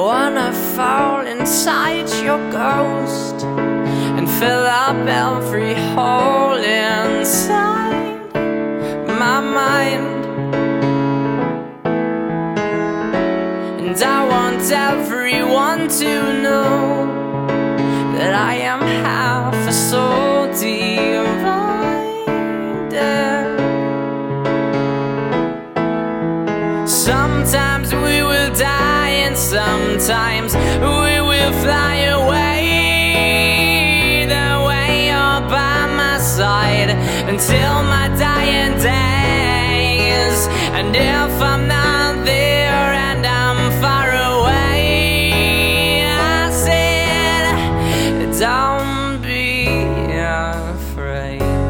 wanna fall inside your ghost and fill up every hole inside my mind. And I want everyone to know that I am half a soul divided. Sometimes we will die and sometimes we will fly away. The way you're by my side until my dying days. And if I'm not there and I'm far away, I said, don't be afraid.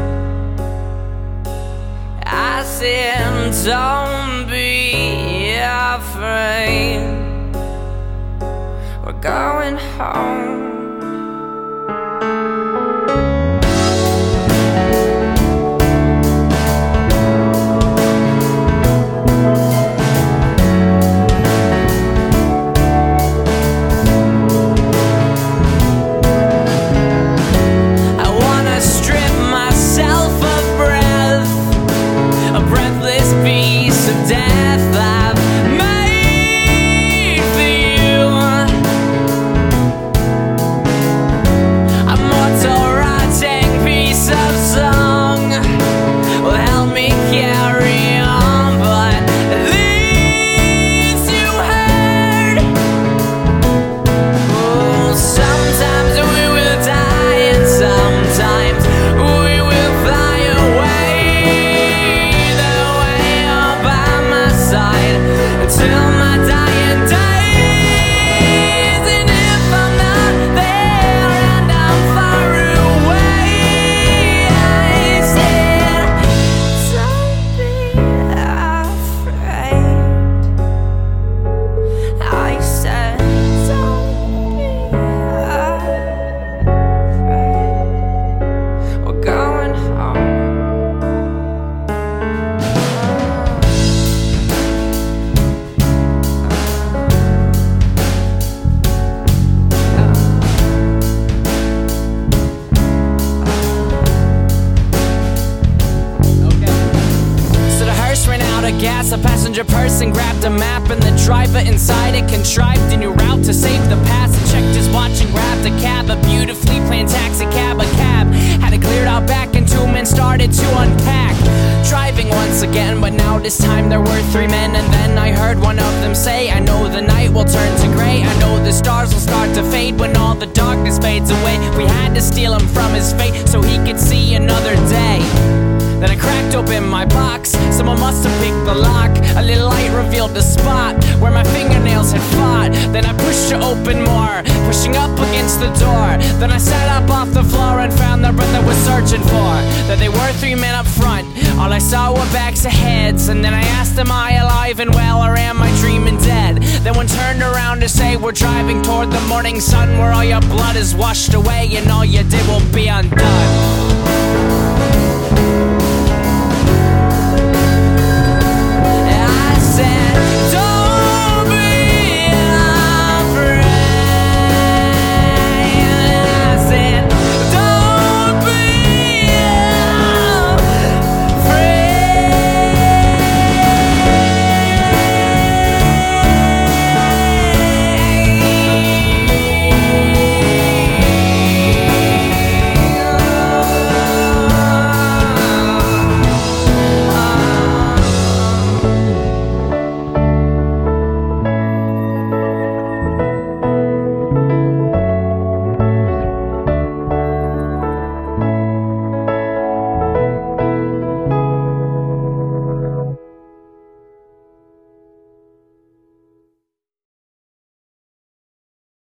I said, don't be afraid. We're going home. I wanna strip myself of breath, a breathless piece of death I've made for you. A mortal rotting piece of song will help me carry on, but at least you heard. Oh, sometimes we will die and sometimes we will fly away. The way you're by my side until my dying days. And if I'm not there and I'm far away, I said, don't be afraid. I said, don't be afraid. We're going home. So the hearse ran out of gas, a passenger person grabbed a map, and the driver inside it contrived a new route to save the past. And checked his watch and grabbed a cab, a beautifully planned taxi cab. A cab had it cleared out back, and two men started to unpack. Driving once again, but now this time there were three men. And then I heard one of them say, I know the night will turn to gray. I know the stars will start to fade when all the darkness fades away. We had to steal him from his fate so he could see another day. Then I cracked open my box, someone must have picked the lock. A little light revealed the spot where my fingernails had fought. Then I pushed it open more, pushing up against the door. Then I sat up off the floor and found the breath I was searching for. That they were three men up front, all I saw were backs of heads. And then I asked, am I alive and well, or am I dreaming dead? Then one turned around to say, we're driving toward the morning sun, where all your blood is washed away and all you did will be undone.